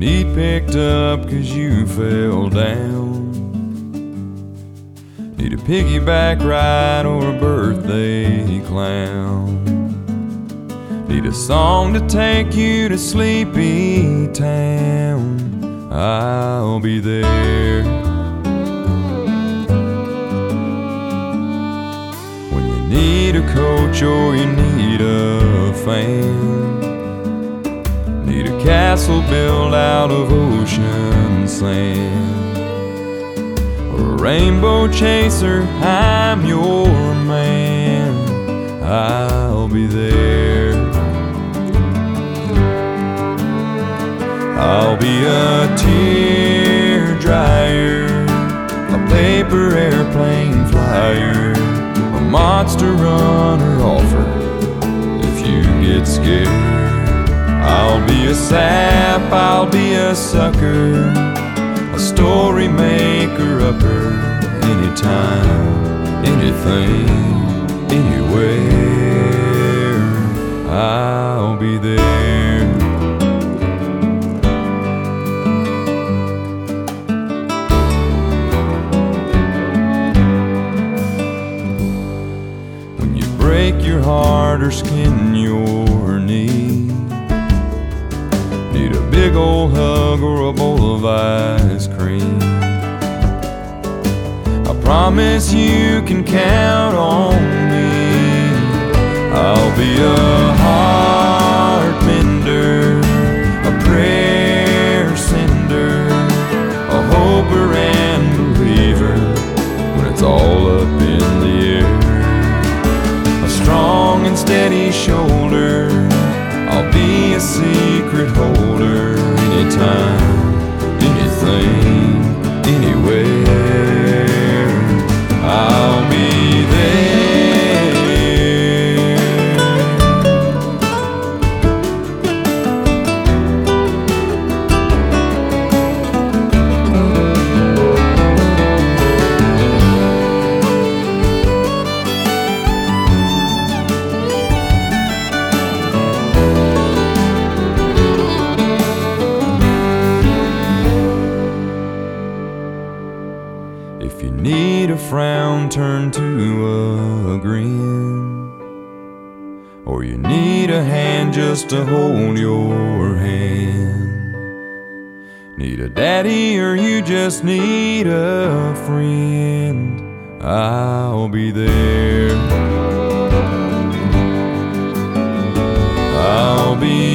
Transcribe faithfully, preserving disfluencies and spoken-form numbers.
need picked up 'cause you fell down. Need a piggyback ride or a birthday clown. Need a song to take you to Sleepy Town. I'll be there. When you need a coach or you need a fan. Need a castle built out of ocean sand. Or a rainbow chaser, I'm your man. I'll be there. I'll be a tear dryer, a paper airplane flyer, a monster runner offer if you get scared. I'll be a sap, I'll be a sucker, a story maker upper, anytime, anything, anywhere. I'll be there. When you break your heart or skin your knee, need a big old hug or a bowl of ice cream, I promise you can count on me. I'll be a heart mender, a prayer sender, a hoper and believer when it's all up in the air. A strong and steady shoulder, I'll be a secret holder, anytime, anything, anywhere. I'll be there. If you need a frown turn to a grin, or you need a hand just to hold your hand, need a daddy or you just need a friend, I'll be there. I'll be